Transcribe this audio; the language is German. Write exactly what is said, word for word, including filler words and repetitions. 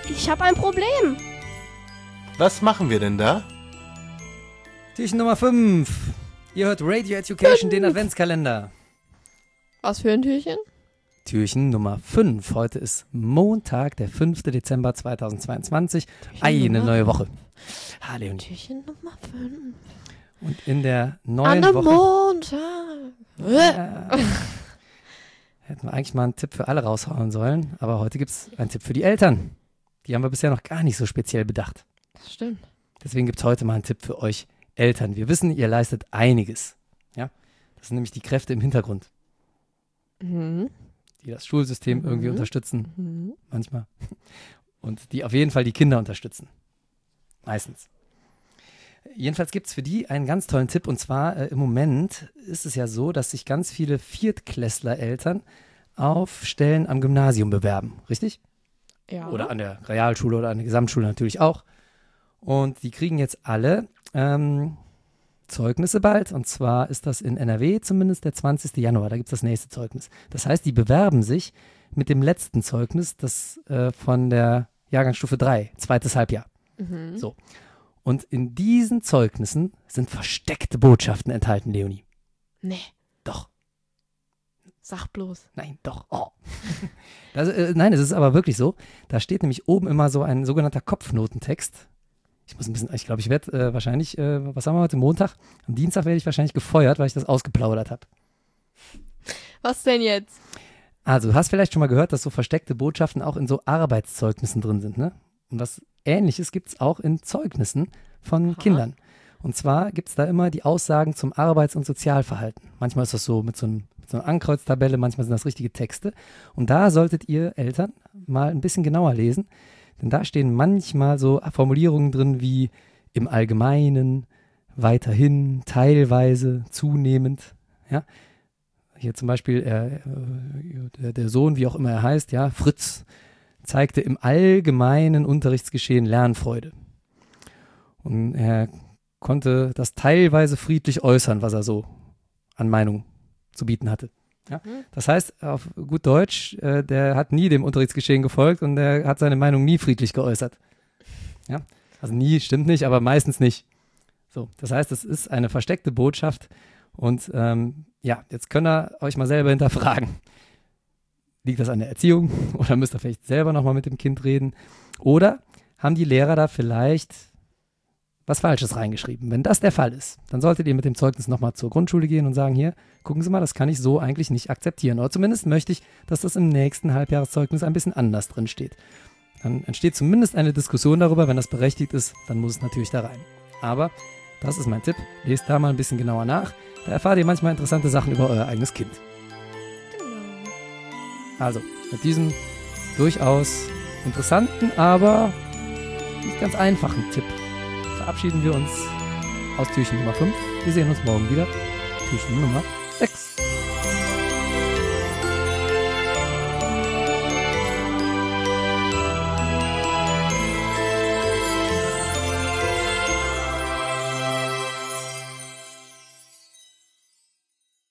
Ich habe ein Problem. Was machen wir denn da? Türchen Nummer fünf. Ihr hört Radio Education, den Adventskalender. Was für ein Türchen? Türchen Nummer fünf. Heute ist Montag, der fünfte Dezember zweitausendzweiundzwanzig. Türchen Eine Nummer neue Woche. Ha, Leonie. Türchen Nummer fünf. Und in der An neuen einem Woche Montag. äh, hätten wir eigentlich mal einen Tipp für alle raushauen sollen. Aber heute gibt es einen Tipp für die Eltern. Die haben wir bisher noch gar nicht so speziell bedacht. Das stimmt. Deswegen gibt es heute mal einen Tipp für euch Eltern. Wir wissen, ihr leistet einiges. Ja? Das sind nämlich die Kräfte im Hintergrund, Mhm. die das Schulsystem Mhm. irgendwie unterstützen, Mhm. manchmal. Und die auf jeden Fall die Kinder unterstützen. Meistens. Jedenfalls gibt es für die einen ganz tollen Tipp. Und zwar äh, im Moment ist es ja so, dass sich ganz viele Viertklässler-Eltern auf Stellen am Gymnasium bewerben. Richtig? Ja. Oder an der Realschule oder an der Gesamtschule natürlich auch. Und die kriegen jetzt alle ähm, Zeugnisse bald. Und zwar ist das in N R W zumindest der zwanzigsten Januar. Da gibt es das nächste Zeugnis. Das heißt, die bewerben sich mit dem letzten Zeugnis, das äh, von der Jahrgangsstufe drei, zweites Halbjahr. Mhm. So. Und in diesen Zeugnissen sind versteckte Botschaften enthalten, Leonie. Nee, Doch. sag bloß. Nein, doch. Oh. Das, äh, nein, es ist aber wirklich so. Da steht nämlich oben immer so ein sogenannter Kopfnotentext. Ich muss ein bisschen, ich glaube, ich werde äh, wahrscheinlich, äh, was haben wir heute, Montag? Am Dienstag werde ich wahrscheinlich gefeuert, weil ich das ausgeplaudert habe. Was denn jetzt? Also, du hast vielleicht schon mal gehört, dass so versteckte Botschaften auch in so Arbeitszeugnissen drin sind, ne? Und was Ähnliches gibt es auch in Zeugnissen von Aha. Kindern. Und zwar gibt es da immer die Aussagen zum Arbeits- und Sozialverhalten. Manchmal ist das so mit so, einem, mit so einer Ankreuztabelle, manchmal sind das richtige Texte. Und da solltet ihr Eltern mal ein bisschen genauer lesen, denn da stehen manchmal so Formulierungen drin wie im Allgemeinen, weiterhin, teilweise, zunehmend. Ja? Hier zum Beispiel äh, der, der Sohn, wie auch immer er heißt, ja, Fritz, zeigte im allgemeinen Unterrichtsgeschehen Lernfreude. Und er konnte das teilweise friedlich äußern, was er so an Meinung zu bieten hatte. Ja? Mhm. Das heißt, auf gut Deutsch, äh, der hat nie dem Unterrichtsgeschehen gefolgt und der hat seine Meinung nie friedlich geäußert. Ja? Also nie, stimmt nicht, aber meistens nicht. So, das heißt, es ist eine versteckte Botschaft und ähm, ja, jetzt könnt ihr euch mal selber hinterfragen. Liegt das an der Erziehung oder müsst ihr vielleicht selber nochmal mit dem Kind reden? Oder haben die Lehrer da vielleicht was Falsches reingeschrieben? Wenn das der Fall ist, dann solltet ihr mit dem Zeugnis nochmal zur Grundschule gehen und sagen, hier, gucken Sie mal, das kann ich so eigentlich nicht akzeptieren. Oder zumindest möchte ich, dass das im nächsten Halbjahreszeugnis ein bisschen anders drin steht. Dann entsteht zumindest eine Diskussion darüber. Wenn das berechtigt ist, dann muss es natürlich da rein. Aber das ist mein Tipp. Lest da mal ein bisschen genauer nach. Da erfahrt ihr manchmal interessante Sachen über euer eigenes Kind. Also, mit diesem durchaus interessanten, aber nicht ganz einfachen Tipp verabschieden wir uns aus Türchen Nummer fünf. Wir sehen uns morgen wieder. Türchen Nummer